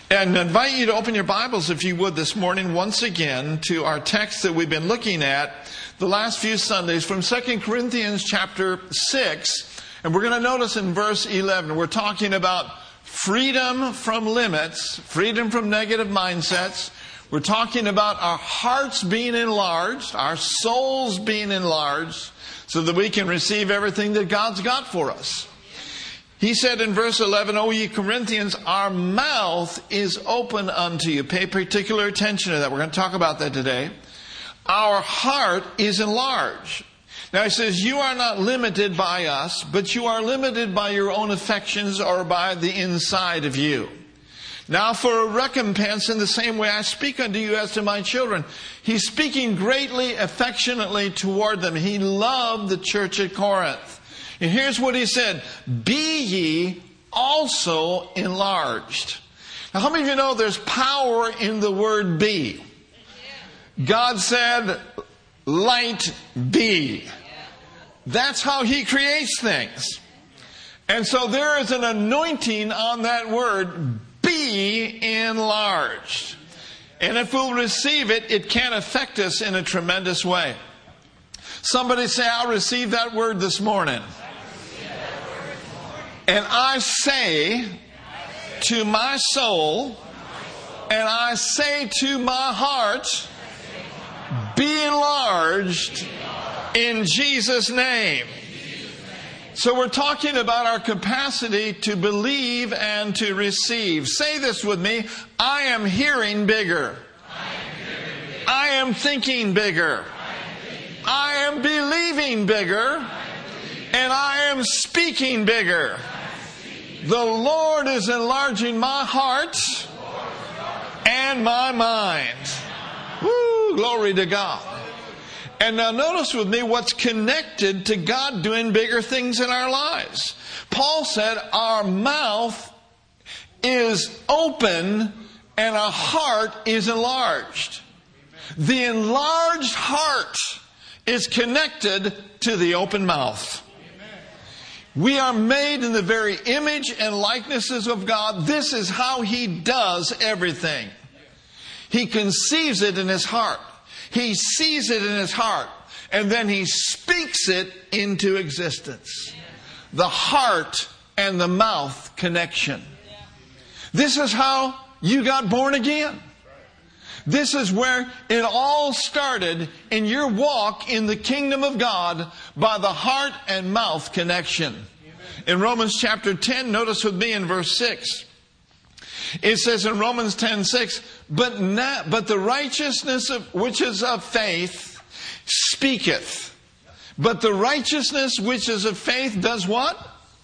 And I invite you to open your Bibles, if you would, this morning once again to our text that we've been looking at the last few Sundays from 2 Corinthians chapter 6. And we're going to notice in verse 11, we're talking about freedom from limits, freedom from negative mindsets. We're talking about our hearts being enlarged, our souls being enlarged, so that we can receive everything that God's got for us. He said in verse 11, O ye Corinthians, our mouth is open unto you. Pay particular attention to that. We're going to talk about that today. Our heart is enlarged. Now he says, you are not limited by us, but you are limited by your own affections or by the inside of you. Now for a recompense, in the same way I speak unto you as to my children. He's speaking greatly, affectionately toward them. He loved the church at Corinth. And here's what he said, be ye also enlarged. Now how many of you know there's power in the word be? God said, light be. That's how He creates things. And so there is an anointing on that word, be enlarged. And if we'll receive it, it can affect us in a tremendous way. Somebody say, I'll receive that word this morning. And I say to my soul, and I say to my heart, be enlarged in Jesus' name. So we're talking about our capacity to believe and to receive. Say this with me. I am hearing bigger. I am thinking bigger. I am believing bigger. And I am speaking bigger. The Lord is enlarging my heart and my mind. Woo, glory to God. And now notice with me what's connected to God doing bigger things in our lives. Paul said our mouth is open and our heart is enlarged. The enlarged heart is connected to the open mouth. We are made in the very image and likenesses of God. This is how He does everything. He conceives it in His heart. He sees it in His heart. And then He speaks it into existence. The heart and the mouth connection. This is how you got born again. This is where it all started in your walk in the kingdom of God by the heart and mouth connection. In Romans chapter 10, notice with me in verse 6. It says in Romans 10:6, but the righteousness which is of faith speaketh. But the righteousness which is of faith does what?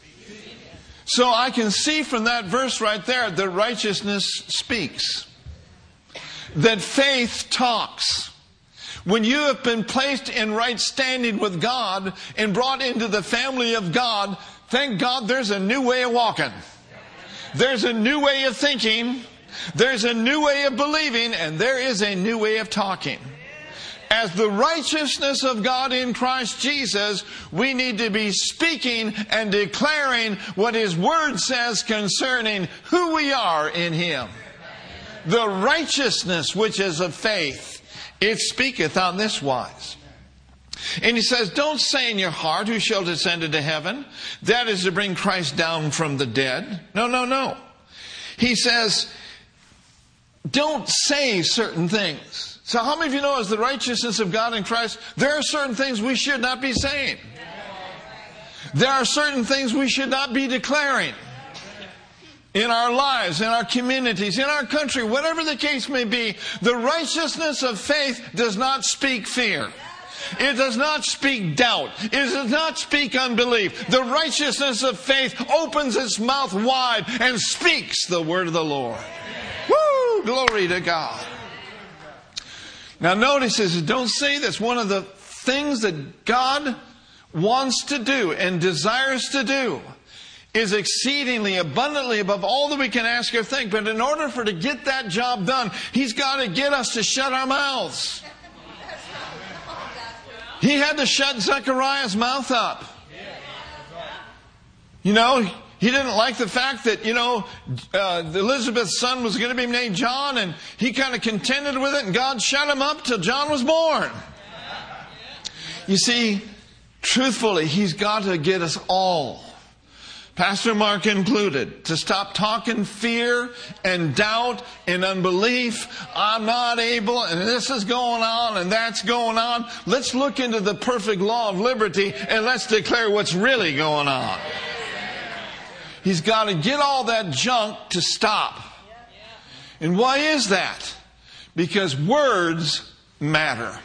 So I can see from that verse right there that righteousness speaks. That faith talks. When you have been placed in right standing with God and brought into the family of God, thank God there's a new way of walking. There's a new way of thinking. There's a new way of believing. And there is a new way of talking. As the righteousness of God in Christ Jesus, we need to be speaking and declaring what His Word says concerning who we are in Him. The righteousness which is of faith, it speaketh on this wise. And he says, don't say in your heart, who shall descend into heaven? That is to bring Christ down from the dead. No. He says, don't say certain things. So how many of you know as the righteousness of God in Christ, there are certain things we should not be saying. There are certain things we should not be declaring. In our lives, in our communities, in our country, whatever the case may be, the righteousness of faith does not speak fear. It does not speak doubt. It does not speak unbelief. The righteousness of faith opens its mouth wide and speaks the word of the Lord. Woo! Glory to God. Now notice this, don't say this. One of the things that God wants to do and desires to do is exceedingly abundantly above all that we can ask or think. But in order for to get that job done, He's got to get us to shut our mouths. He had to shut Zechariah's mouth up. You know, He didn't like the fact that, Elizabeth's son was going to be named John, and he kind of contended with it, and God shut him up till John was born. You see, truthfully, He's got to get us all, Pastor Mark included, to stop talking fear and doubt and unbelief. I'm not able, and this is going on and that's going on. Let's look into the perfect law of liberty and let's declare what's really going on. He's got to get all that junk to stop. And why is that? Because words matter.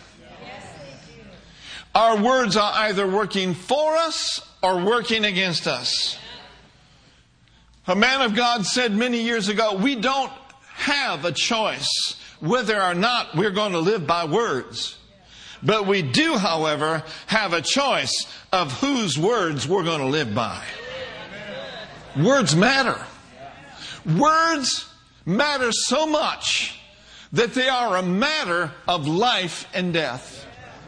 Our words are either working for us or working against us. A man of God said many years ago, we don't have a choice whether or not we're going to live by words. But we do, however, have a choice of whose words we're going to live by. Words matter. Words matter so much that they are a matter of life and death.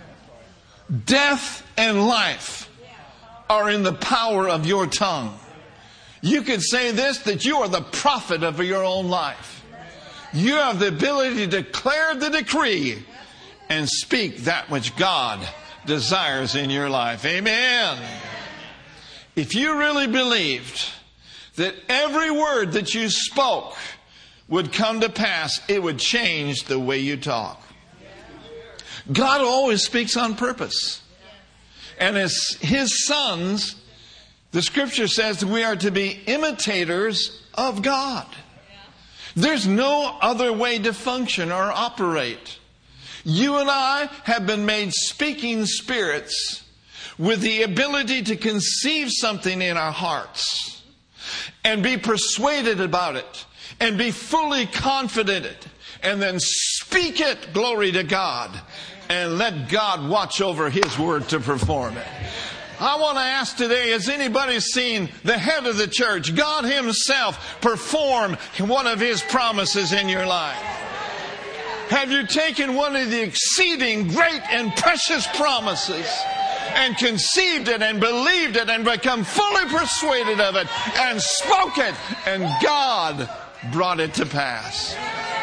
Death and life are in the power of your tongue. You could say this, that you are the prophet of your own life. You have the ability to declare the decree and speak that which God desires in your life. Amen. If you really believed that every word that you spoke would come to pass, it would change the way you talk. God always speaks on purpose. And as His sons, the Scripture says that we are to be imitators of God. There's no other way to function or operate. You and I have been made speaking spirits with the ability to conceive something in our hearts and be persuaded about it and be fully confident and then speak it, glory to God, and let God watch over His word to perform it. I want to ask today, has anybody seen the head of the church, God Himself, perform one of His promises in your life? Have you taken one of the exceeding great and precious promises and conceived it and believed it and become fully persuaded of it and spoke it, and God brought it to pass?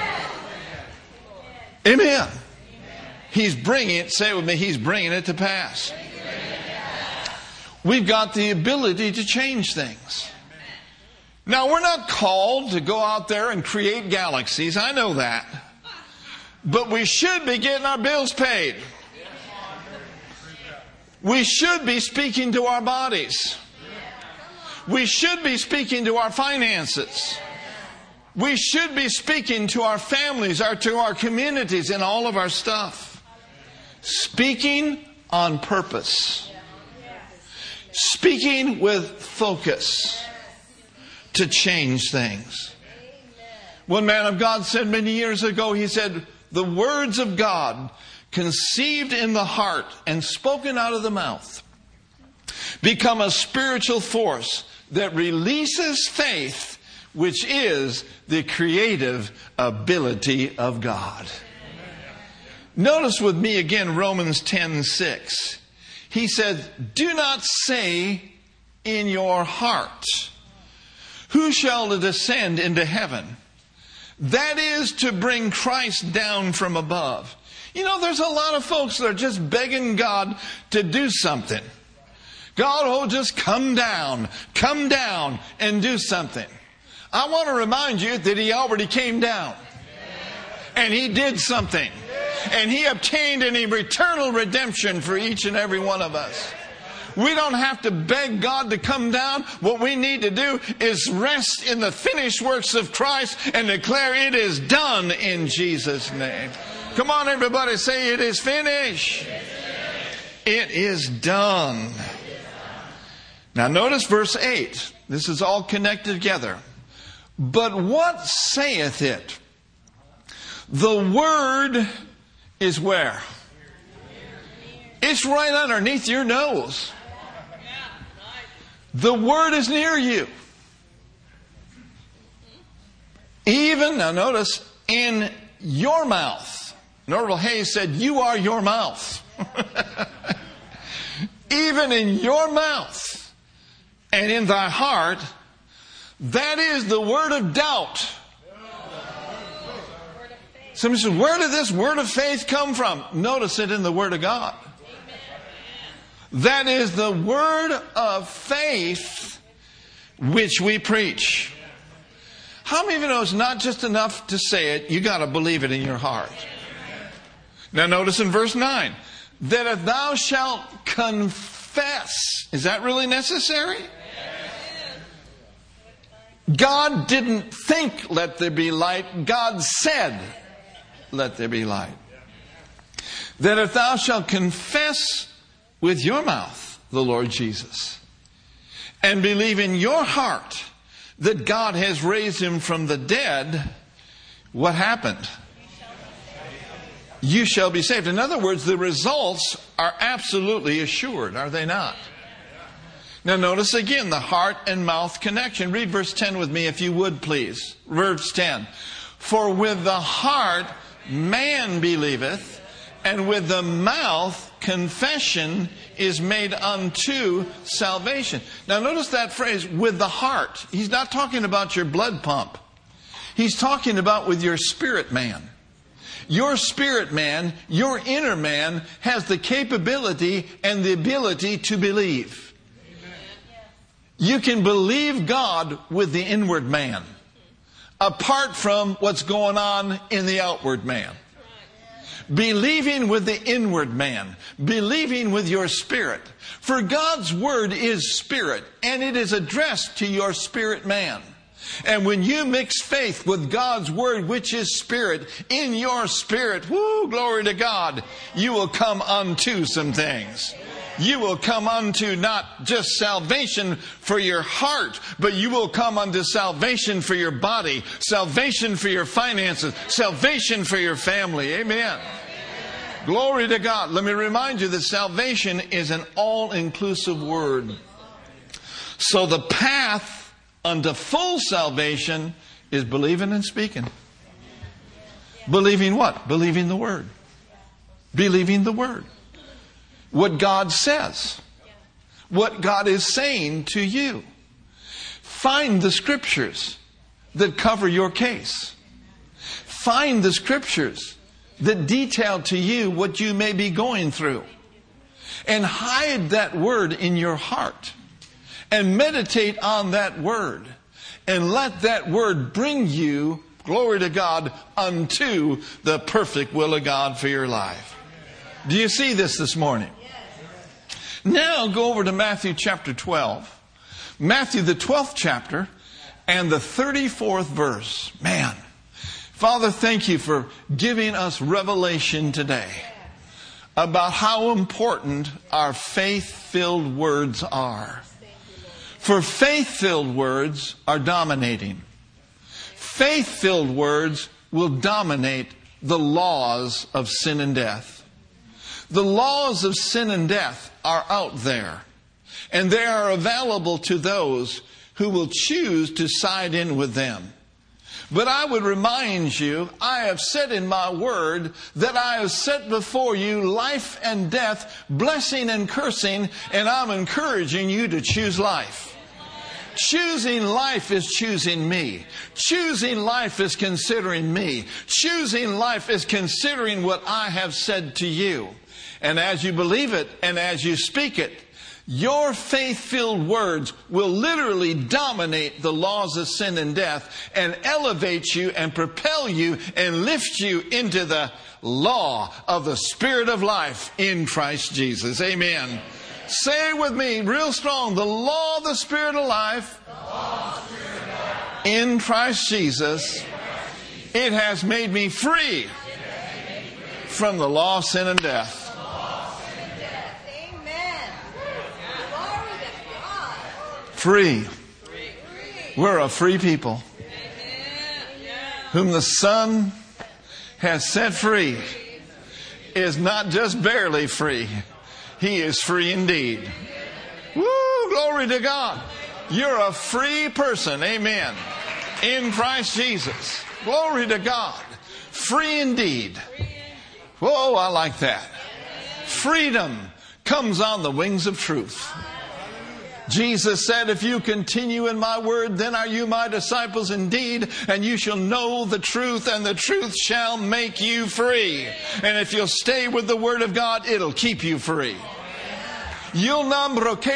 Amen. He's bringing it, say it with me, He's bringing it to pass. We've got the ability to change things. Now, we're not called to go out there and create galaxies. I know that. But we should be getting our bills paid. We should be speaking to our bodies. We should be speaking to our finances. We should be speaking to our families, or to our communities, and all of our stuff. Speaking on purpose. Speaking with focus to change things. One man of God said many years ago, he said, the words of God conceived in the heart and spoken out of the mouth become a spiritual force that releases faith, which is the creative ability of God. Notice with me again Romans 10:6. He said, do not say in your heart, who shall descend into heaven? That is to bring Christ down from above. You know, there's a lot of folks that are just begging God to do something. God, oh, just come down and do something. I want to remind you that He already came down. And He did something. And He obtained an eternal redemption for each and every one of us. We don't have to beg God to come down. What we need to do is rest in the finished works of Christ and declare it is done in Jesus' name. Come on, everybody, say it is finished. It is done. Now notice verse 8. This is all connected together. But what saith it? The word is where? It's right underneath your nose. The word is near you. Even, now notice, in your mouth. Norval Hayes said, you are your mouth. Even in your mouth and in thy heart That is the word of doubt. Somebody says, where did this word of faith come from? Notice it in the Word of God. That is the word of faith which we preach. How many of you know it's not just enough to say it, you got to believe it in your heart. Now notice in verse 9, that if thou shalt confess, is that really necessary? God didn't think, let there be light. God said, let there be light. That if thou shalt confess with your mouth the Lord Jesus, and believe in your heart that God has raised him from the dead, what happened? You shall be saved. In other words, the results are absolutely assured, are they not? Now notice again the heart and mouth connection. Read verse 10 with me if you would, please. Verse 10. For with the heart man believeth, and with the mouth confession is made unto salvation. Now notice that phrase, with the heart. He's not talking about your blood pump. He's talking about with your spirit man. Your spirit man, your inner man, has the capability and the ability to believe. You can believe God with the inward man, apart from what's going on in the outward man. Believing with the inward man. Believing with your spirit. For God's word is spirit, and it is addressed to your spirit man. And when you mix faith with God's word, which is spirit, in your spirit, whoo, glory to God, you will come unto some things. You will come unto not just salvation for your heart, but you will come unto salvation for your body, salvation for your finances, salvation for your family. Amen. Glory to God. Let me remind you that salvation is an all-inclusive word. So the path unto full salvation is believing and speaking. Believing what? Believing the Word. Believing the Word. What God says. What God is saying to you. Find the Scriptures that cover your case. Find the Scriptures that detail to you what you may be going through. And hide that Word in your heart. And meditate on that Word. And let that Word bring you, glory to God, unto the perfect will of God for your life. Do you see this morning? Now go over to Matthew chapter 12. Matthew the 12th chapter and the 34th verse. Man, Father, thank you for giving us revelation today about how important our faith-filled words are. For faith-filled words are dominating. Faith-filled words will dominate the laws of sin and death. The laws of sin and death are out there. And they are available to those who will choose to side in with them. But I would remind you, I have said in my word that I have set before you life and death, blessing and cursing, and I'm encouraging you to choose life. Choosing life is choosing me. Choosing life is considering me. Choosing life is considering what I have said to you. And as you believe it and as you speak it, your faith-filled words will literally dominate the laws of sin and death and elevate you and propel you and lift you into the law of the Spirit of life in Christ Jesus. Amen. Say it with me real strong. The law of the Spirit of life in Christ Jesus. It has made me free from the law of sin and death. Free. We're a free people. Whom the Son has set free is not just barely free. He is free indeed. Woo! Glory to God. You're a free person. Amen. In Christ Jesus. Glory to God. Free indeed. Whoa, I like that. Freedom comes on the wings of truth. Jesus said, if you continue in my word, then are you my disciples indeed, and you shall know the truth, and the truth shall make you free. And if you'll stay with the word of God, it'll keep you free. You'll no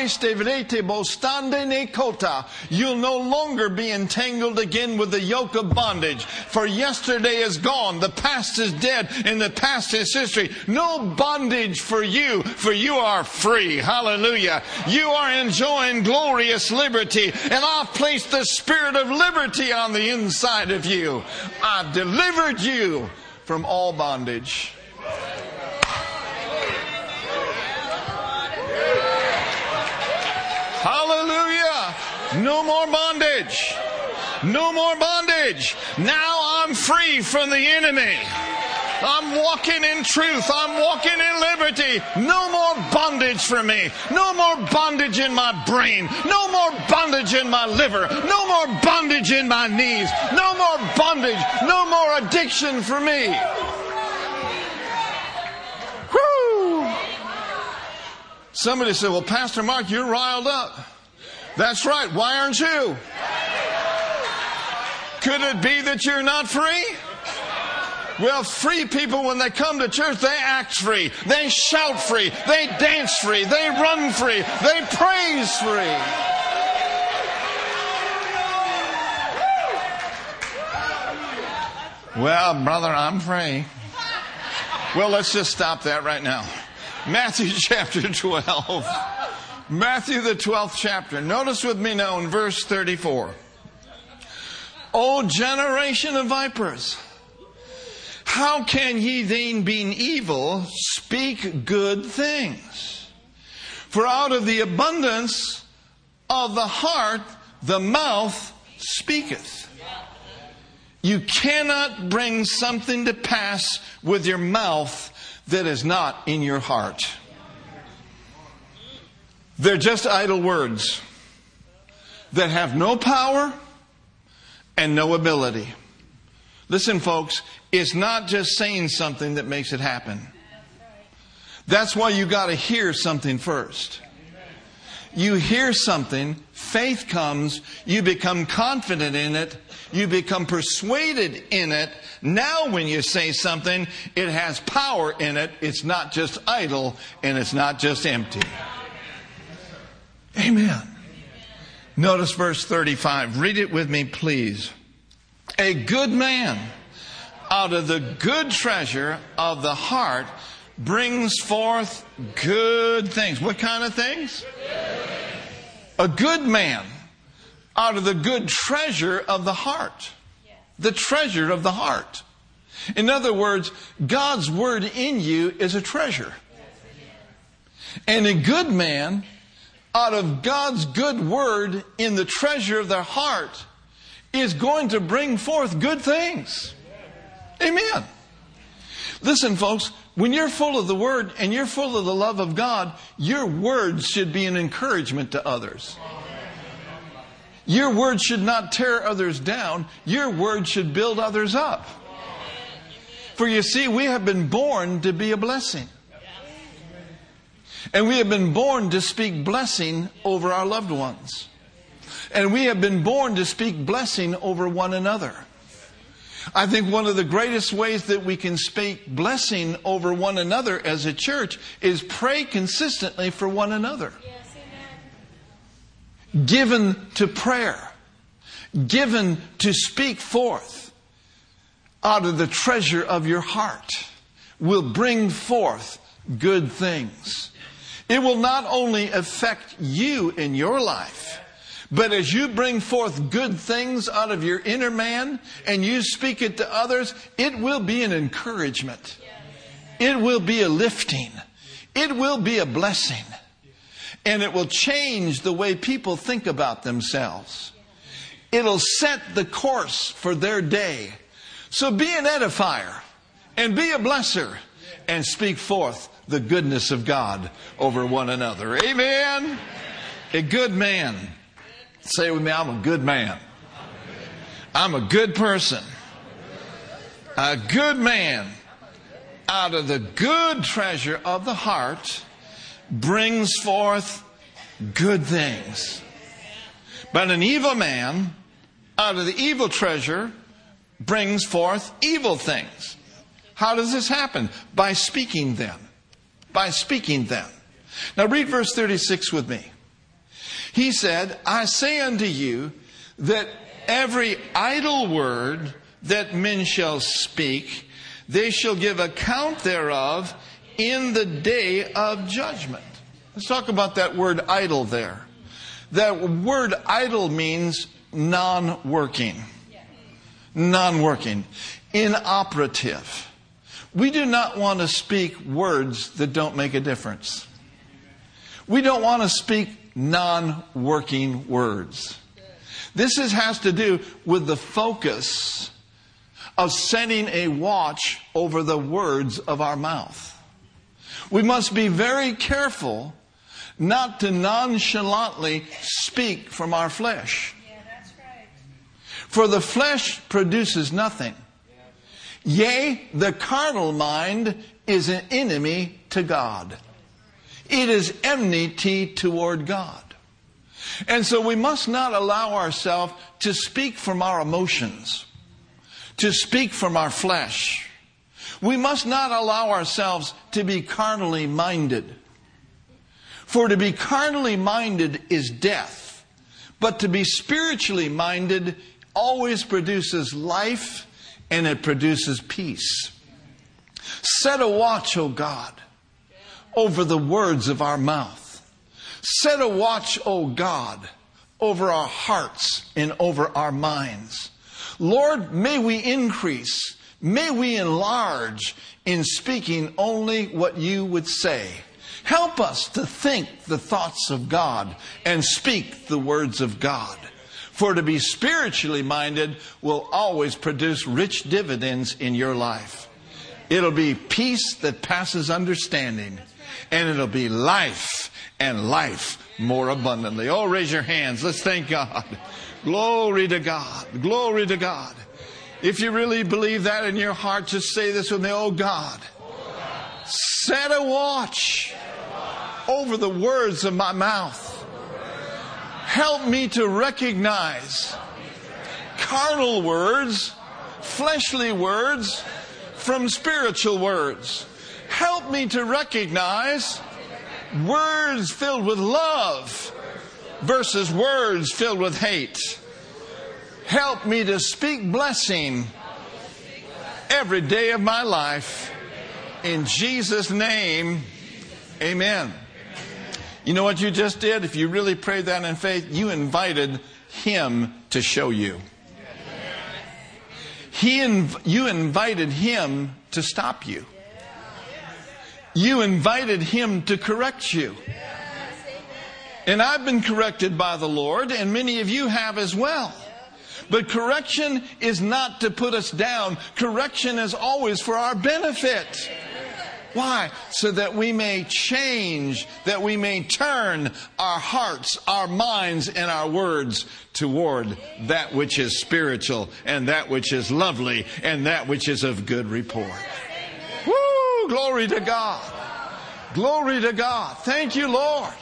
longer be entangled again with the yoke of bondage. For yesterday is gone. The past is dead, and the past is history. No bondage for you are free. Hallelujah. You are enjoying glorious liberty. And I've placed the spirit of liberty on the inside of you. I've delivered you from all bondage. Hallelujah. No more bondage. No more bondage. Now I'm free from the enemy. I'm walking in truth. I'm walking in liberty. No more bondage for me. No more bondage in my brain. No more bondage in my liver. No more bondage in my knees. No more bondage. No more addiction for me. Woo! Somebody said, well, Pastor Mark, you're riled up. That's right. Why aren't you? Could it be that you're not free? Well, free people, when they come to church, they act free. They shout free. They dance free. They run free. They praise free. Well, brother, I'm free. Well, let's just stop that right now. Matthew chapter 12. Matthew the 12th chapter. Notice with me now in verse 34. O generation of vipers, how can ye then, being evil, speak good things? For out of the abundance of the heart, the mouth speaketh. You cannot bring something to pass with your mouth that is not in your heart. They're just idle words that have no power and no ability. Listen, folks, it's not just saying something that makes it happen. That's why you got to hear something first. You hear something, faith comes, you become confident in it, you become persuaded in it. Now when you say something, it has power in it. It's not just idle and it's not just empty. Amen. Notice verse 35. Read it with me, please. A good man out of the good treasure of the heart brings forth good things. What kind of things? A good man out of the good treasure of the heart. The treasure of the heart. In other words, God's word in you is a treasure. And a good man out of God's good word in the treasure of their heart is going to bring forth good things. Amen. Listen, folks, when you're full of the word and you're full of the love of God, your words should be an encouragement to others. Your words should not tear others down. Your words should build others up. For you see, we have been born to be a blessing. And we have been born to speak blessing over our loved ones. And we have been born to speak blessing over one another. I think one of the greatest ways that we can speak blessing over one another as a church is pray consistently for one another. Yes, amen. Given to prayer. Given to speak forth out of the treasure of your heart will bring forth good things. It will not only affect you in your life, but as you bring forth good things out of your inner man and you speak it to others, it will be an encouragement. It will be a lifting. It will be a blessing. And it will change the way people think about themselves. It'll set the course for their day. So be an edifier and be a blesser and speak forth the goodness of God over one another. Amen. A good man. Say with me, I'm a good man. I'm a good person. A good man out of the good treasure of the heart brings forth good things. But an evil man out of the evil treasure brings forth evil things. How does this happen? By speaking them. By speaking them. Now read verse 36 with me. He said, I say unto you that every idle word that men shall speak, they shall give account thereof in the day of judgment. Let's talk about that word idle there. That word idle means non-working. Non-working. Inoperative. We do not want to speak words that don't make a difference. We don't want to speak non-working words. This has to do with the focus of setting a watch over the words of our mouth. We must be very careful not to nonchalantly speak from our flesh. Yeah, that's right. For the flesh produces nothing. Yea, the carnal mind is an enemy to God. It is enmity toward God. And so we must not allow ourselves to speak from our emotions, to speak from our flesh. We must not allow ourselves to be carnally minded. For to be carnally minded is death. But to be spiritually minded always produces life, and it produces peace. Set a watch, O God, over the words of our mouth. Set a watch, O God, over our hearts and over our minds. Lord, may we increase, may we enlarge in speaking only what you would say. Help us to think the thoughts of God and speak the words of God. For to be spiritually minded will always produce rich dividends in your life. It'll be peace that passes understanding. And it'll be life and life more abundantly. Oh, raise your hands. Let's thank God. Glory to God. Glory to God. If you really believe that in your heart, just say this with me. Oh God, set a watch over the words of my mouth. Help me to recognize carnal words, fleshly words, from spiritual words. Help me to recognize words filled with love versus words filled with hate. Help me to speak blessing every day of my life. In Jesus' name, amen. You know what you just did? If you really prayed that in faith, you invited Him to show you. You invited Him to stop you. You invited Him to correct you. And I've been corrected by the Lord, and many of you have as well. But correction is not to put us down. Correction is always for our benefit. Why? So that we may change, that we may turn our hearts, our minds, and our words toward that which is spiritual and that which is lovely and that which is of good report. Woo! Glory to God. Glory to God. Thank you, Lord.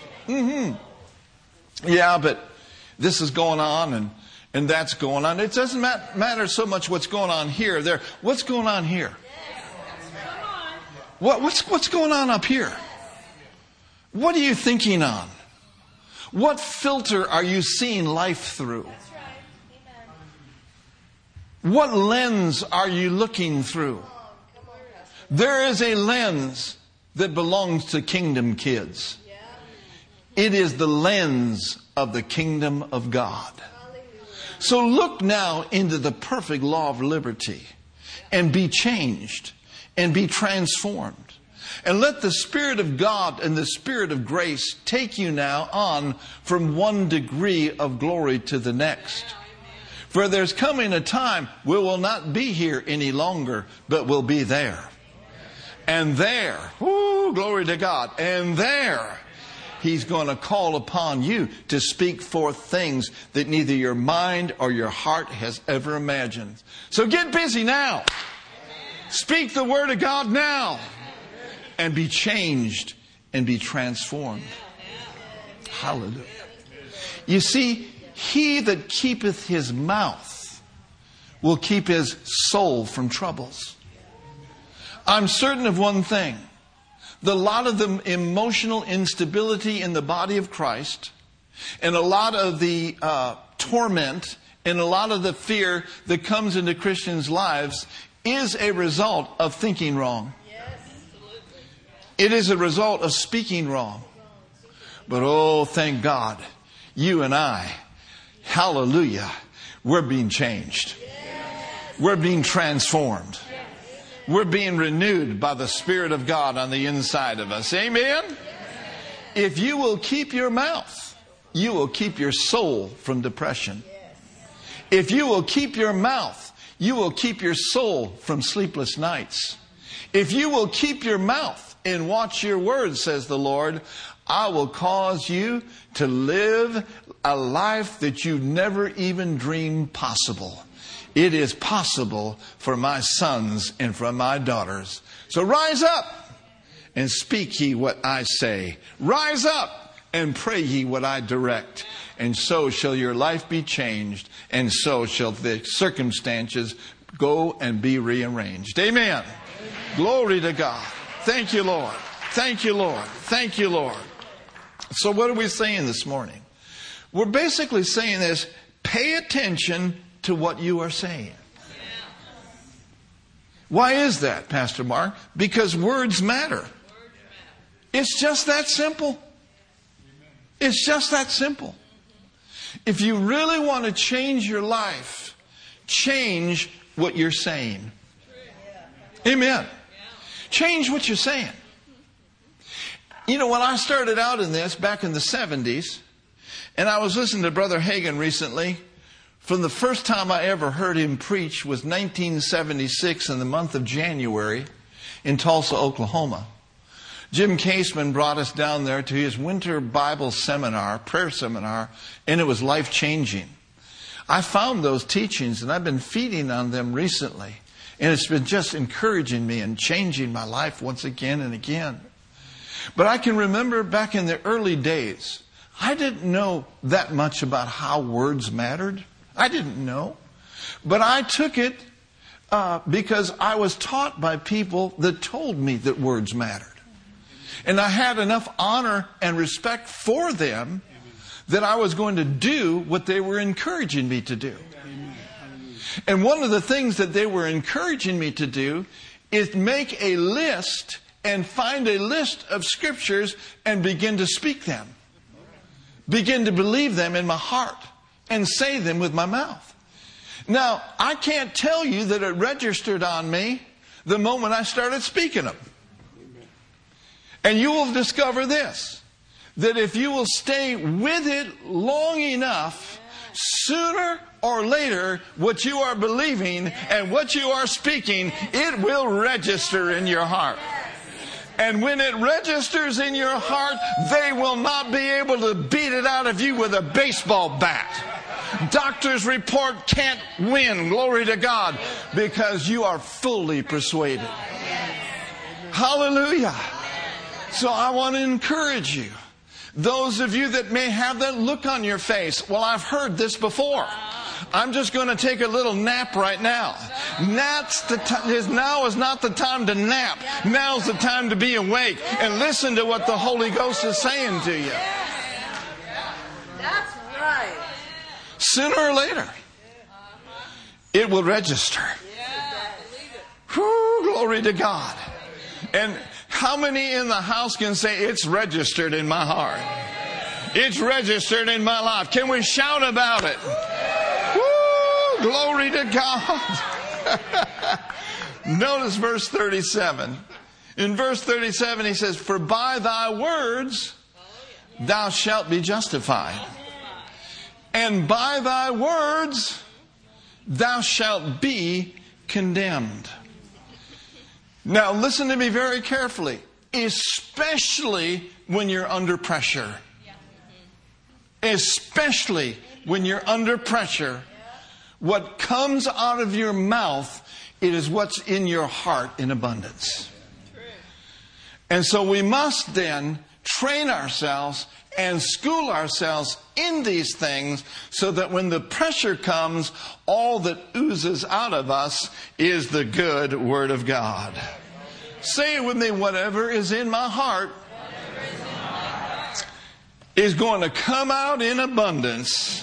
Yeah, but this is going on and that's going on. It doesn't matter so much what's going on here or there. What's going on here? What's going on up here? What are you thinking on? What filter are you seeing life through? That's right. Amen. What lens are you looking through? There is a lens that belongs to kingdom kids. It is the lens of the kingdom of God. So look now into the perfect law of liberty and be changed and be transformed. And let the Spirit of God and the Spirit of grace take you now on from one degree of glory to the next. For there's coming a time we will not be here any longer, but we'll be there. And there, whoo, glory to God, and there He's going to call upon you to speak forth things that neither your mind or your heart has ever imagined. So get busy now. Speak the Word of God now. And be changed and be transformed. Hallelujah. You see, he that keepeth his mouth will keep his soul from troubles. I'm certain of one thing. A lot of the emotional instability in the body of Christ, and a lot of the torment, and a lot of the fear that comes into Christians' lives is a result of thinking wrong. It is a result of speaking wrong. But oh, thank God, you and I, hallelujah, we're being changed. We're being transformed. We're being renewed by the Spirit of God on the inside of us. Amen? If you will keep your mouth, you will keep your soul from depression. If you will keep your mouth, you will keep your soul from sleepless nights. If you will keep your mouth and watch your words, says the Lord, I will cause you to live a life that you never even dreamed possible. It is possible for my sons and for my daughters. So rise up and speak ye what I say. Rise up and pray ye what I direct. And so shall your life be changed, and so shall the circumstances go and be rearranged. Amen. Glory to God. Thank you, Lord. Thank you, Lord. Thank you, Lord. So what are we saying this morning? We're basically saying this: pay attention to what you are saying. Why is that, Pastor Mark? Because words matter. It's just that simple. It's just that simple. If you really want to change your life, change what you're saying. Amen. Change what you're saying. You know, when I started out in this back in the 70s, and I was listening to Brother Hagin recently, from the first time I ever heard him preach was 1976 in the month of January in Tulsa, Oklahoma. Jim Caseman brought us down there to his winter Bible seminar, prayer seminar, and it was life-changing. I found those teachings, and I've been feeding on them recently. And it's been just encouraging me and changing my life once again and again. But I can remember back in the early days, I didn't know that much about how words mattered. I didn't know. But I took it because I was taught by people that told me that words mattered. And I had enough honor and respect for them that I was going to do what they were encouraging me to do. And one of the things that they were encouraging me to do is make a list and find a list of scriptures and begin to speak them. Begin to believe them in my heart and say them with my mouth. Now, I can't tell you that it registered on me the moment I started speaking them. And you will discover this, that if you will stay with it long enough, sooner or later, what you are believing and what you are speaking, it will register in your heart. And when it registers in your heart, they will not be able to beat it out of you with a baseball bat. Doctor's report can't win, glory to God, because you are fully persuaded. Hallelujah. So I want to encourage you. Those of you that may have that look on your face, well, I've heard this before. I'm just going to take a little nap right now. Now is not the time to nap. Now's the time to be awake and listen to what the Holy Ghost is saying to you. That's right. Sooner or later, it will register. Whew, glory to God. And how many in the house can say, it's registered in my heart? It's registered in my life. Can we shout about it? Woo! Glory to God. Notice verse 37. In verse 37 he says, for by thy words thou shalt be justified. And by thy words thou shalt be condemned. Now listen to me very carefully, especially when you're under pressure. Especially when you're under pressure, what comes out of your mouth, it is what's in your heart in abundance. And so we must then train ourselves and school ourselves in these things so that when the pressure comes, all that oozes out of us is the good Word of God. Say it with me, whatever is in my heart is going to come out in abundance.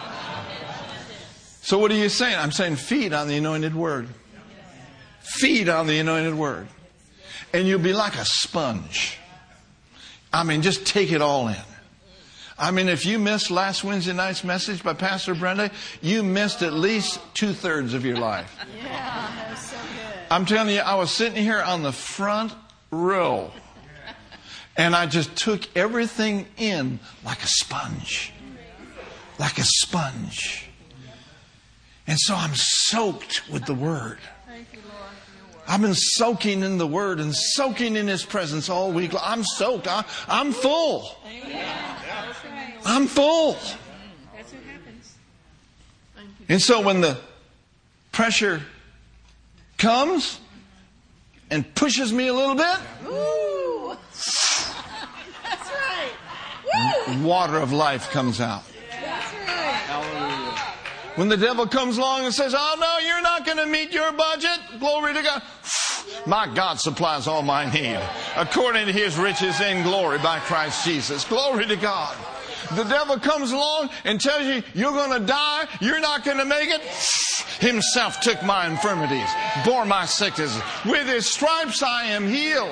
So what are you saying? I'm saying feed on the anointed Word. Feed on the anointed Word. And you'll be like a sponge. I mean, just take it all in. I mean, if you missed last Wednesday night's message by Pastor Brenda, you missed at least 2/3 of your life. Yeah, that was so good. I'm telling you, I was sitting here on the front row. And I just took everything in like a sponge. Like a sponge. And so I'm soaked with the Word. Thank you, Lord, for your word. I've been soaking in the Word and soaking in His presence all week. I'm soaked. I'm full. Amen. That's right. I'm full. That's what happens. Thank you. And so when the pressure comes and pushes me a little bit, Ooh. That's right. Woo. water of life comes out. That's right. When the devil comes along and says, oh no, you're not going to meet your budget. Glory to God. My God supplies all my need according to His riches in glory by Christ Jesus. Glory to God. The devil comes along and tells you you're going to die. You're not going to make it. Himself took my infirmities, bore my sickness. With His stripes I am healed.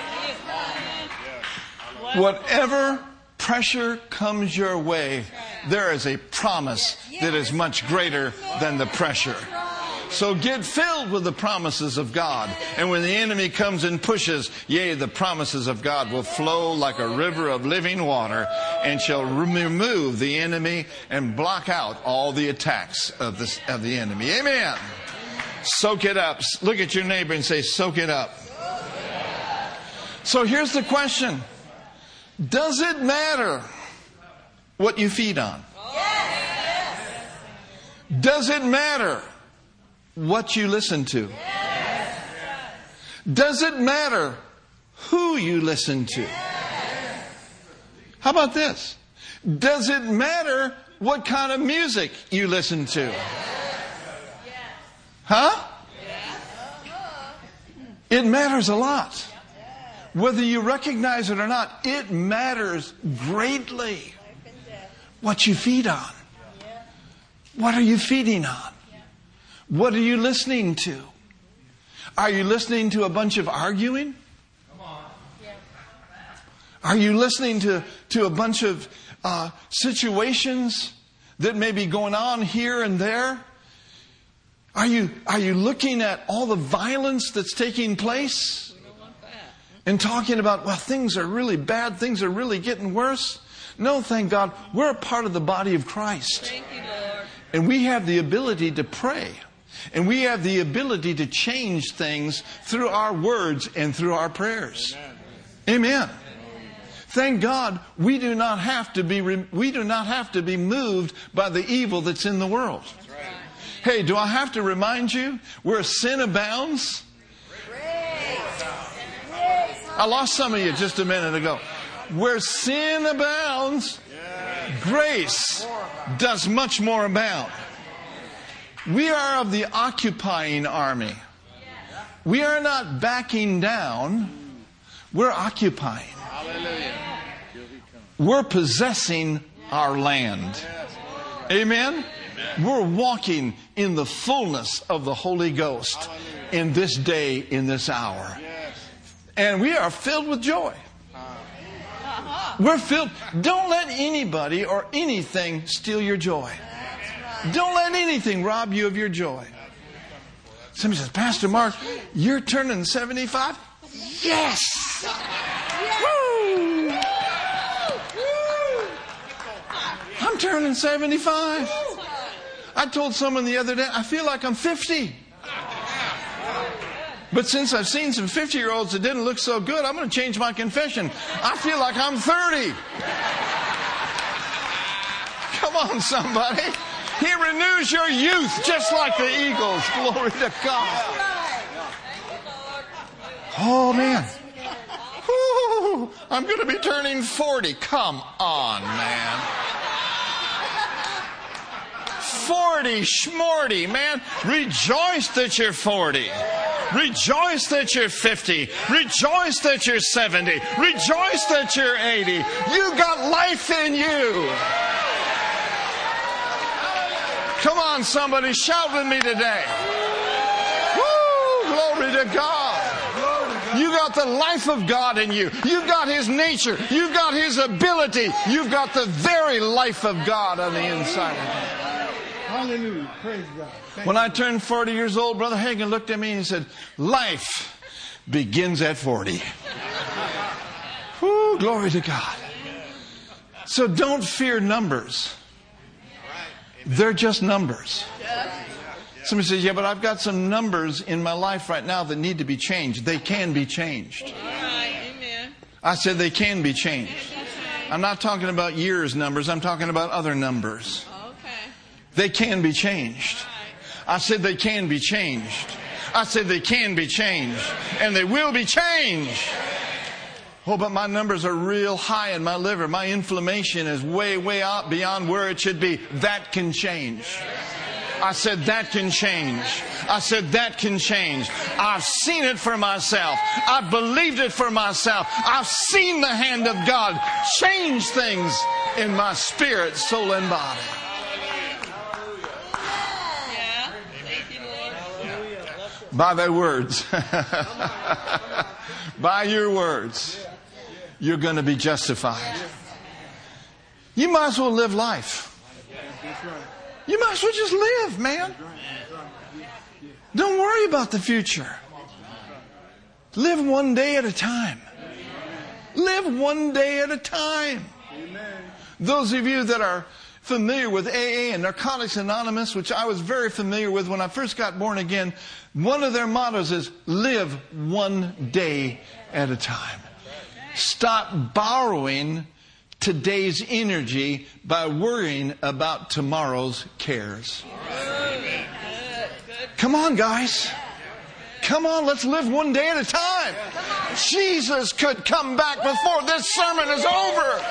Whatever pressure comes your way, there is a promise that is much greater than the pressure. So get filled with the promises of God. And when the enemy comes and pushes, yea, the promises of God will flow like a river of living water and shall remove the enemy and block out all the attacks of the enemy. Amen. Soak it up. Look at your neighbor and say, soak it up. So here's the question. Does it matter what you feed on? Does it matter what you listen to? Does it matter who you listen to? How about this? Does it matter what kind of music you listen to? Huh? It matters a lot. Whether you recognize it or not, it matters greatly what you feed on. What are you feeding on? What are you listening to? Are you listening to a bunch of arguing? Are you listening to a bunch of situations that may be going on here and there? Are you looking at all the violence that's taking place? And talking about, well, things are really bad, things are really getting worse. No, thank God, we're a part of the body of Christ. Thank you, Lord. And we have the ability to pray. And we have the ability to change things through our words and through our prayers. Amen. Thank God we do not have to be moved by the evil that's in the world. Hey, do I have to remind you where sin abounds? I lost some of you just a minute ago. Where sin abounds, grace does much more abound. We are of the occupying army. We are not backing down. We're occupying. We're possessing our land. Amen? We're walking in the fullness of the Holy Ghost in this day, in this hour. And we are filled with joy. We're filled. Don't let anybody or anything steal your joy. Don't let anything rob you of your joy. Somebody says, Pastor Mark, you're turning 75? Yes! Woo! I'm turning 75. I told someone the other day, I feel like I'm 50. But since I've seen some 50-year-olds that didn't look so good, I'm going to change my confession. I feel like I'm 30. Come on, somebody. He renews your youth just like the eagles. Glory to God. Oh, man. Woo. I'm going to be turning 40. Come on, man. 40 schmorty, man. Rejoice that you're 40. Rejoice that you're 50. Rejoice that you're 70. Rejoice that you're 80. You got life in you. Come on, somebody, shout with me today. Woo! Glory to God. You got the life of God in you. You've got His nature. You've got His ability. You've got the very life of God on the inside of you. Hallelujah. Praise God. When I turned 40 years old, Brother Hagin looked at me and he said, life begins at 40. Woo, glory to God. So don't fear numbers. They're just numbers. Somebody says, yeah, but I've got some numbers in my life right now that need to be changed. They can be changed. I said they can be changed. I'm not talking about years numbers. I'm talking about other numbers. They can be changed. I said they can be changed. I said they can be changed. And they will be changed. Oh, but my numbers are real high in my liver. My inflammation is way, way out beyond where it should be. That can change. I said that can change. I said that can change. I've seen it for myself. I've believed it for myself. I've seen the hand of God change things in my spirit, soul, and body. By thy words, by your words, you're going to be justified. You might as well live life. You might as well just live, man. Don't worry about the future. Live one day at a time. Live one day at a time. Those of you that are familiar with AA and Narcotics Anonymous, which I was very familiar with when I first got born again, one of their mottos is live one day at a time. Stop borrowing today's energy by worrying about tomorrow's cares. Come on, guys. Come on, let's live one day at a time. Jesus could come back before this sermon is over.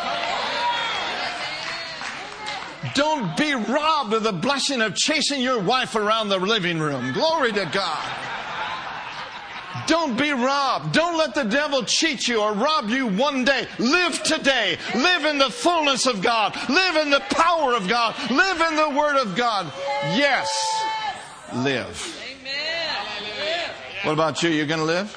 Don't be robbed of the blessing of chasing your wife around the living room. Glory to God. Don't be robbed. Don't let the devil cheat you or rob you one day. Live today. Live in the fullness of God. Live in the power of God. Live in the Word of God. Yes, live. What about you? You're going to live?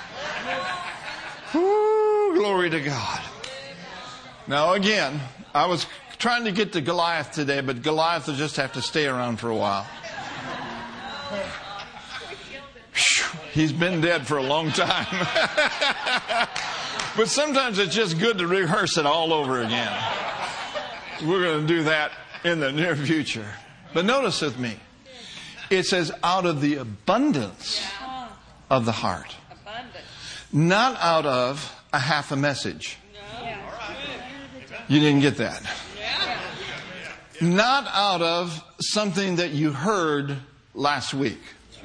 Ooh, glory to God. Now again, I was trying to get to Goliath today, but Goliath will just have to stay around for a while. He's been dead for a long time. But sometimes it's just good to rehearse it all over again. We're going to do that in the near future. But notice with me, it says out of the abundance of the heart. Not out of a half a message. You didn't get that. Not out of something that you heard last week.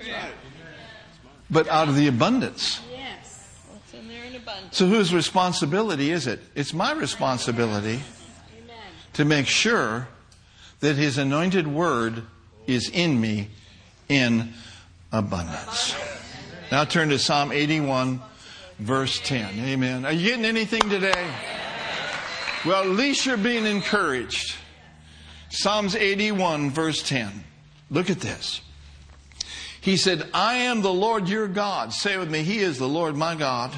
But out of the abundance. What's in there in abundance? So whose responsibility is it? It's my responsibility to make sure that His anointed word is in me in abundance. Now turn to Psalm 81, verse 10. Amen. Are you getting anything today? Well, at least you're being encouraged. Psalms 81, verse 10. Look at this. He said, I am the Lord your God. Say it with me, He is the Lord my God.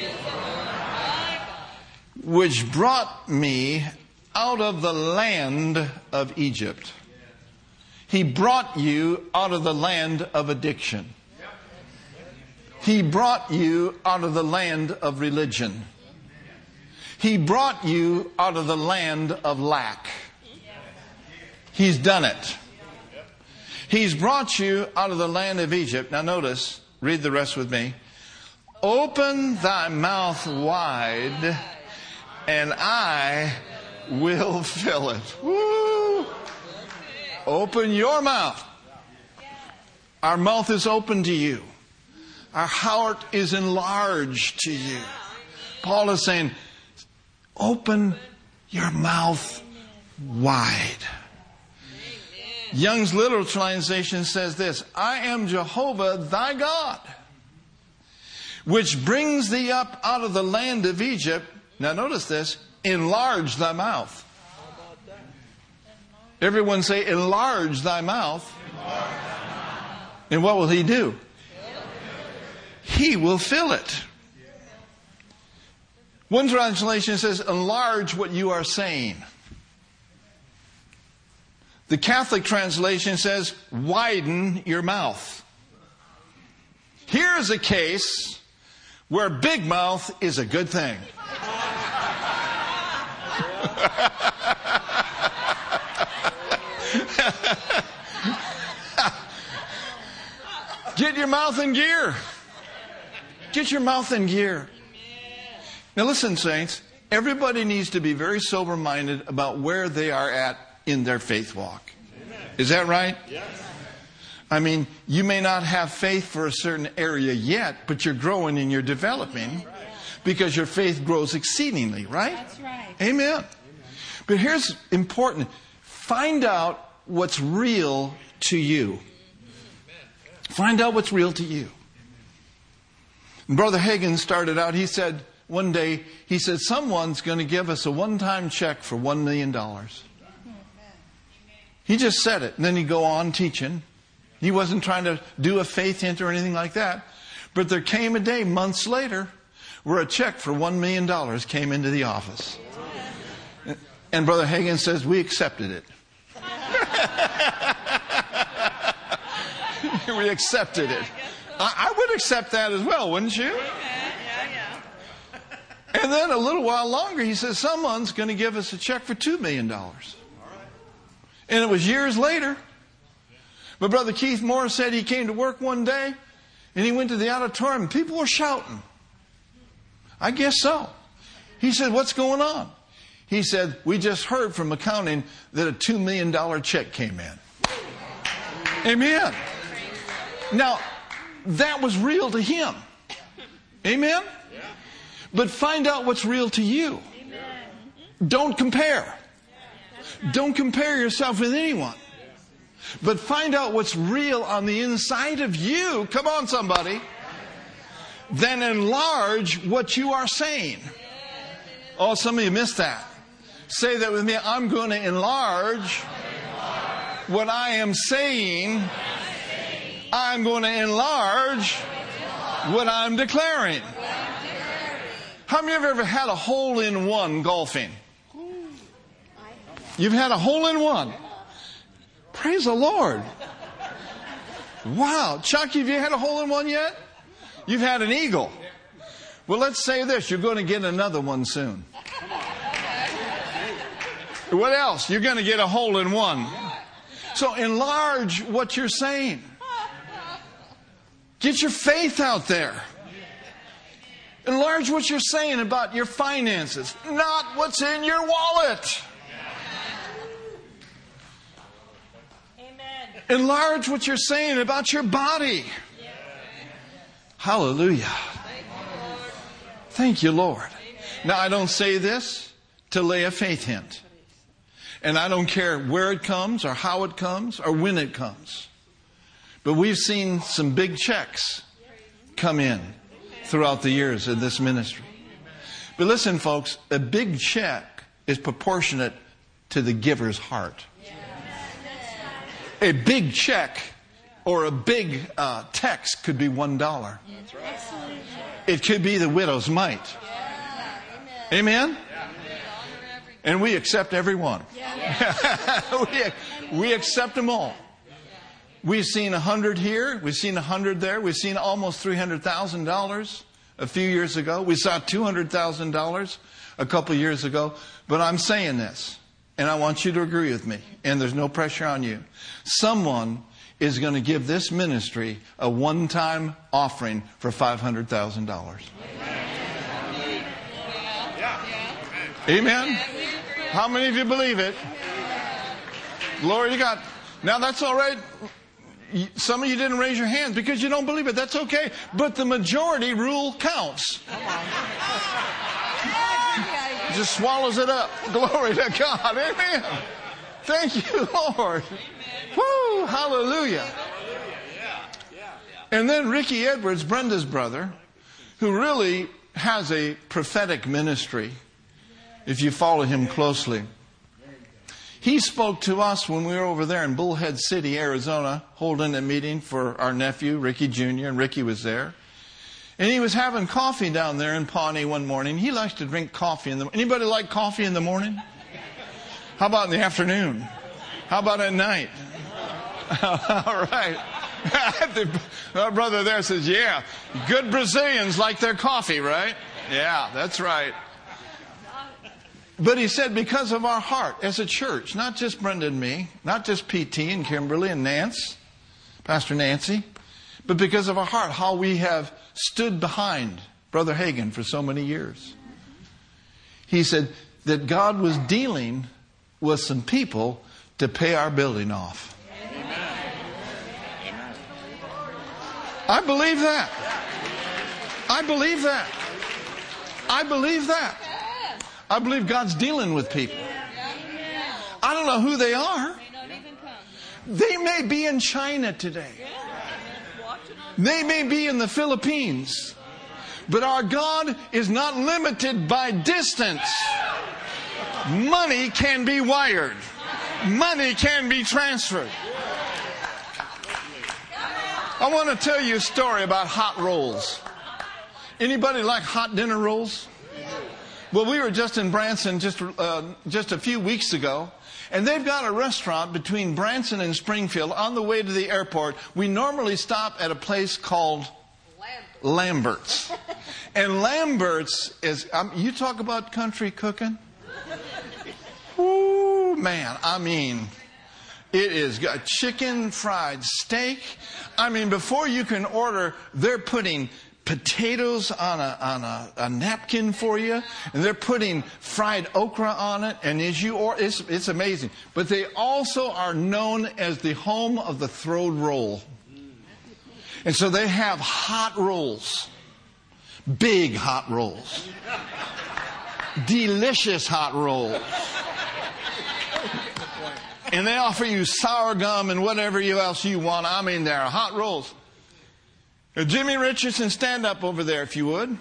Which brought me out of the land of Egypt. He brought you out of the land of addiction. He brought you out of the land of religion. He brought you out of the land of lack. He's done it. He's brought you out of the land of Egypt. Now notice, read the rest with me. Open thy mouth wide, and I will fill it. Woo! Open your mouth. Our mouth is open to you. Our heart is enlarged to you. Paul is saying, Open your mouth wide. Young's literal translation says this: I am Jehovah thy God, which brings thee up out of the land of Egypt. Now notice this: enlarge thy mouth. Everyone say, enlarge thy mouth. And what will he do? He will fill it. One translation says, enlarge what you are saying. The Catholic translation says, widen your mouth. Here's a case where big mouth is a good thing. Get your mouth in gear. Get your mouth in gear. Now listen, saints, everybody needs to be very sober-minded about where they are at in their faith walk. Is that right? Yes. I mean, you may not have faith for a certain area yet, but you're growing and you're developing because your faith grows exceedingly, right? That's right. Amen. But here's important. Find out what's real to you. Find out what's real to you. Brother Hagin started out, he said, one day, he said, someone's going to give us a one-time check for $1 million. He just said it. And then he'd go on teaching. He wasn't trying to do a faith hint or anything like that. But there came a day, months later, where a check for $1 million came into the office. And Brother Hagin says, we accepted it. We accepted it. I would accept that as well, wouldn't you? And then a little while longer, he says, someone's going to give us a check for $2 million. And it was years later. But Brother Keith Moore said he came to work one day and he went to the auditorium and people were shouting. I guess so. He said, what's going on? He said, we just heard from accounting that a $2 million check came in. Amen. Now, that was real to him. Amen? But find out what's real to you. Don't compare. Don't compare yourself with anyone. But find out what's real on the inside of you. Come on, somebody. Then enlarge what you are saying. Oh, some of you missed that. Say that with me. I'm going to enlarge what I am saying. I'm going to enlarge what I'm declaring. How many of you have ever had a hole-in-one golfing? You've had a hole-in-one. Praise the Lord. Wow. Chucky, have you had a hole-in-one yet? You've had an eagle. Well, let's say this. You're going to get another one soon. What else? You're going to get a hole-in-one. So enlarge what you're saying. Get your faith out there. Enlarge what you're saying about your finances, not what's in your wallet. Amen. Enlarge what you're saying about your body. Hallelujah. Thank you, Lord. Now, I don't say this to lay a faith hint. And I don't care where it comes or how it comes or when it comes. But we've seen some big checks come in throughout the years of this ministry. But listen, folks, a big check is proportionate to the giver's heart. A big check or a big text could be $1. It could be the widow's mite. Amen? And we accept every one. We accept them all. We've seen 100 here. We've seen 100 there. We've seen almost $300,000 a few years ago. We saw $200,000 a couple years ago. But I'm saying this, and I want you to agree with me, and there's no pressure on you. Someone is going to give this ministry a one-time offering for $500,000. Amen? How many of you believe it? Glory to God. Now that's all right. Some of you didn't raise your hands because you don't believe it. That's okay. But the majority rule counts. just swallows it up. Glory to God. Amen. Thank you, Lord. Woo, hallelujah. And then Ricky Edwards, Brenda's brother, who really has a prophetic ministry, if you follow him closely. He spoke to us when we were over there in Bullhead City, Arizona, holding a meeting for our nephew, Ricky Jr., and Ricky was there. And he was having coffee down there in Pawnee one morning. He likes to drink coffee in the morning. Anybody like coffee in the morning? How about in the afternoon? How about at night? All right. Our brother there says, yeah, good Brazilians like their coffee, right? Yeah, that's right. But he said, because of our heart as a church, not just Brenda and me, not just PT and Kimberly and Nance, Pastor Nancy, but because of our heart, how we have stood behind Brother Hagin for so many years. He said that God was dealing with some people to pay our building off. I believe that. I believe that. I believe that. I believe God's dealing with people. I don't know who they are. They may be in China today. They may be in the Philippines. But our God is not limited by distance. Money can be wired. Money can be transferred. I want to tell you a story about hot rolls. Anybody like hot dinner rolls? Well, we were just in Branson just a few weeks ago, and they've got a restaurant between Branson and Springfield on the way to the airport. We normally stop at a place called Lambert's. And Lambert's is, you talk about country cooking? Ooh, man, I mean, it is got chicken fried steak. I mean, before you can order, they're putting potatoes on a napkin for you, and they're putting fried okra on it, and it's amazing. But they also are known as the home of the throwed roll. And so they have hot rolls. Big hot rolls. Delicious hot rolls. And they offer you sour gum and whatever else you want. I mean, they're hot rolls. Jimmy Richardson, stand up over there if you would.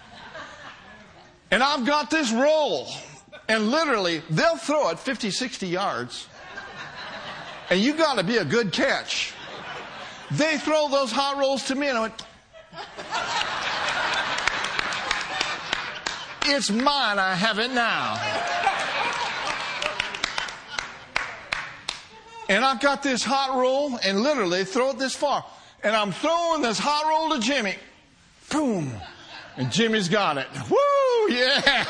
And I've got this roll. And literally, they'll throw it 50, 60 yards. And you got to be a good catch. They throw those hot rolls to me and I went, it's mine, I have it now. And I've got this hot roll and literally throw it this far. And I'm throwing this hot roll to Jimmy. Boom. And Jimmy's got it. Woo! Yeah!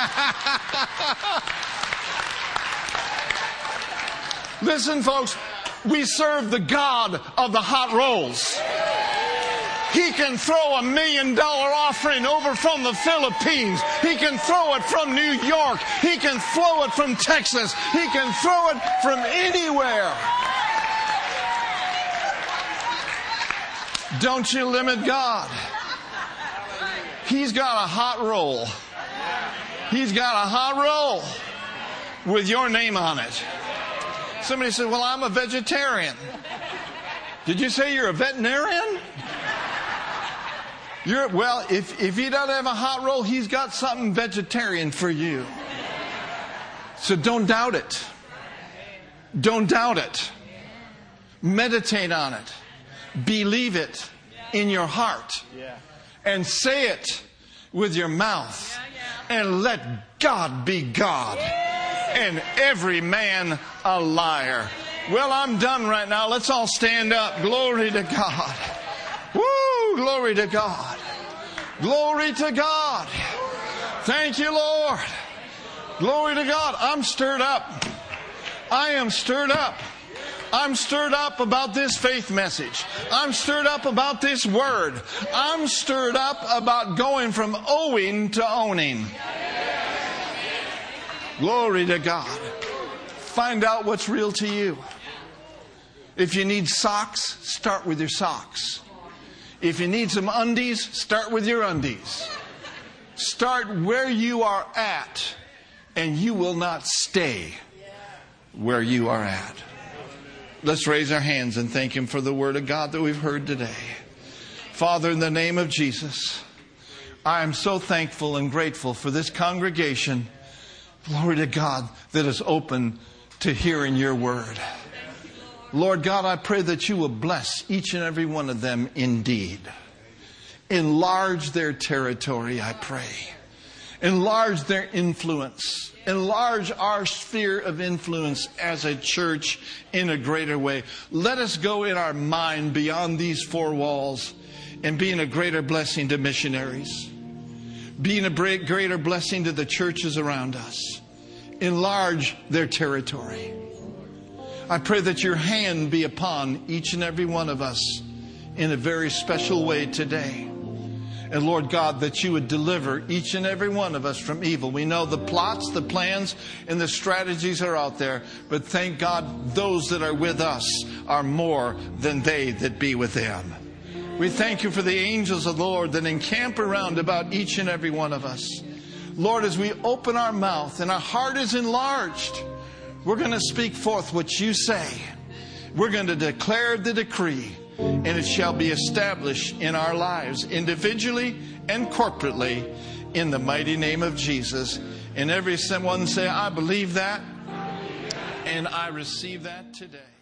Listen, folks. We serve the God of the hot rolls. He can throw $1 million offering over from the Philippines. He can throw it from New York. He can throw it from Texas. He can throw it from anywhere. Don't you limit God. He's got a hot roll. He's got a hot roll with your name on it. Somebody said, well, I'm a vegetarian. Did you say you're a veterinarian? Well, if he doesn't have a hot roll, he's got something vegetarian for you. So don't doubt it. Don't doubt it. Meditate on it. Believe it in your heart. And say it with your mouth. And let God be God. And every man a liar. Well, I'm done right now. Let's all stand up. Glory to God. Woo! Glory to God. Glory to God. Thank you, Lord. Glory to God. I'm stirred up. I am stirred up. I'm stirred up about this faith message. I'm stirred up about this word. I'm stirred up about going from owing to owning. Glory to God. Find out what's real to you. If you need socks, start with your socks. If you need some undies, start with your undies. Start where you are at and you will not stay where you are at. Let's raise our hands and thank Him for the Word of God that we've heard today. Father, in the name of Jesus, I am so thankful and grateful for this congregation, glory to God, that is open to hearing your Word. Lord God, I pray that you will bless each and every one of them indeed. Enlarge their territory, I pray. Enlarge their influence. Enlarge our sphere of influence as a church in a greater way. Let us go in our mind beyond these four walls and being a greater blessing to missionaries. Being a greater blessing to the churches around us. Enlarge their territory. I pray that your hand be upon each and every one of us in a very special way today. And Lord God, that you would deliver each and every one of us from evil. We know the plots, the plans, and the strategies are out there. But thank God those that are with us are more than they that be with them. We thank you for the angels of the Lord that encamp around about each and every one of us. Lord, as we open our mouth and our heart is enlarged, we're going to speak forth what you say. We're going to declare the decree, and it shall be established in our lives, individually and corporately, in the mighty name of Jesus. And everyone say, I believe that, and I receive that today.